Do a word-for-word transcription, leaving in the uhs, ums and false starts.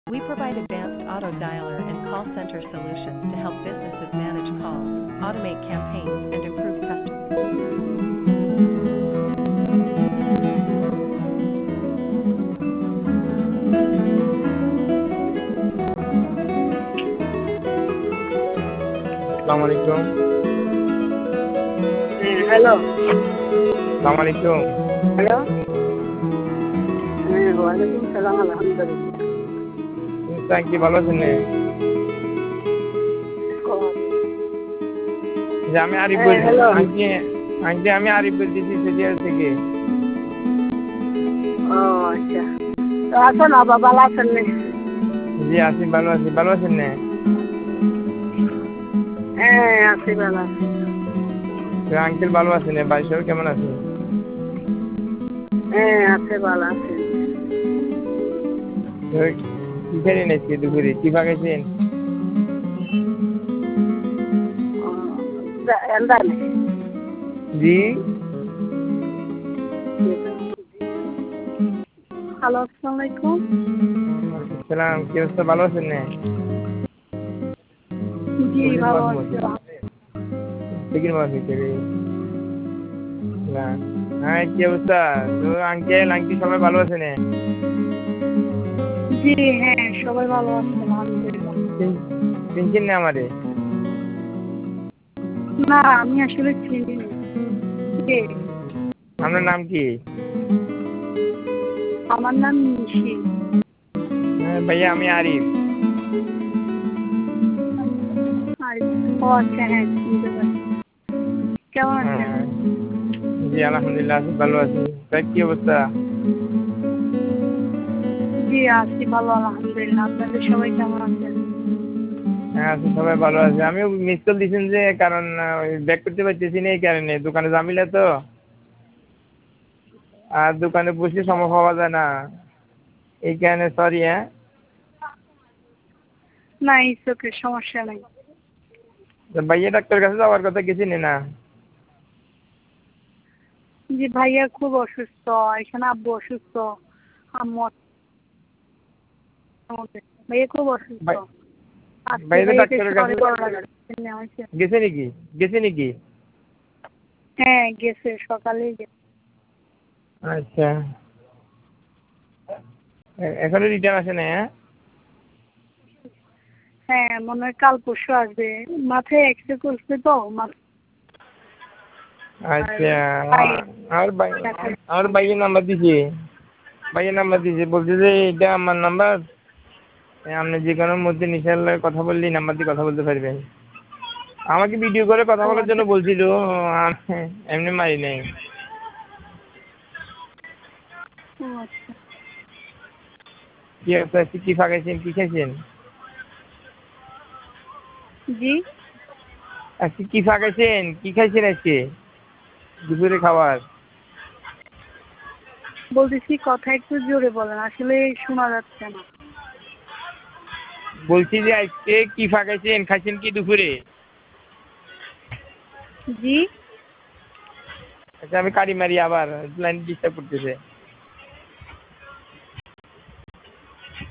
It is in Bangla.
We provide advanced auto dialer and call center solutions to help businesses manage calls, automate campaigns, and improve customer. Assalamualaikum. হ্যাঁ হ্যালো Assalamualaikum. হ্যালো হ্যাঁ ওয়ালাইকুম সালাম আলহামদুলিল্লাহ Insan ki ভালো আছেন নে? যে আমি আরিফ হ্যাঁ, বলছি hello. আজকে আজকে আমি আরিফ বলতেছি সিরিয়াল থেকে। ও আচ্ছা তো আছেন আবার ভালো আছেন নে? জি আছি ভালো আছি ভালো আছেন নে? হ্যাঁ আছি ভালো আছি তো আঙ্কেল ভালো আছেন নে? ভাই সব কেমন আছে? হ্যাঁ আছে ভালো আছে তো কি খেলেন আজকে দুপুরে কি পাকাইছেন? എന്താണ് জি হ্যালো আসসালামু আলাইকুম সালাম কি অবস্থা ভালো আছেন নে? জি ভালো আছি ঠিকই মাসি থেকে না হ্যাঁ কি অবস্থা তো আঙ্কেল আন্টি সবাই ভালো আছে নে? জি হ্যাঁ সবাই ভালো আছে আলহামদুলিল্লাহ চিনছেন না আমারে? না আমি আসলে চিনি না কে আপনার নাম কি? আমার নাম নিশি হ্যাঁ ভাইয়া আমি আরিফ। আর ও আচ্ছা হ্যাঁ চিনতে পারছি কেমন আছেন হ্যাঁ জি আলহামদুলিল্লাহ আছি ভালো আছি তাই কি অবস্থা? জি আছি ভালো আলহামদুলিল্লাহ আপনাদের সবাই কেমন আছেন? হ্যাঁ আছি সবাই ভালো আছে আমিও মিস কল দিয়েছেন যে কারণ ওই ব্যাক করতে পারতেছি না এই কারণে দোকানে ঝামেলা তো আর দোকানে বসে সময় পাওয়া যায় না এই কারণে সরি হ্যাঁ না ইটস ওকে সমস্যা নাই তো ভাইয়া ডাক্তারের কাছে যাওয়ার কথা গেছিনি না? জি ভাইয়া খুব অসুস্থ এখানে আব্বু অসুস্থ আম্মু ভাইয়া খুব অসুস্থ ভাই- আজকে ভাইয়া তো ভাইয়াকে ডাক্তারের সকালে কাছে বড় লাগছে নেওয়া হয়েছে। গেছে নাকি গেছে নাকি? হ্যাঁ গেছে সকালেই গেছে আচ্ছা এ- এখনো রিটার্ন আসে না হ্যাঁ? হ্যাঁ মনে হয় কাল পরশু আসবে মাথায় এক্সরে করছে তো মাথা- আচ্ছা ভাই- আর ভাই আর ভাইয়ের নাম্বার দিছে ভাইয়ের নাম্বার দিছে বলছে যে এটা আমার নাম্বার আপনি যে কোনো মধ্যে ইনশাআল্লাহ কথা বললেই নাম্বার দিয়ে কথা বলতে পারবেন আমাকে ভিডিও করে কথা ও বলার জন্য আচ্ছা। বলছিল আমি এমনি মারি নাই ও আচ্ছা কি অবস্থা কি কি ফাঁকাইছেন কি খাইছেন জি আজকে কি ফাঁকাইছেন কি খাইছেন আজকে দুপুরে খাবার বলতেছি কথা একটু জোরে বলেন আসলে শোনা যাচ্ছে না বলছি যে আজকে কি ফাঁকাইছেন খাইছেন কি দুপুরে জি আচ্ছা আমি কারি মারি আবার লাইন ডিস্টার্ব করতেছে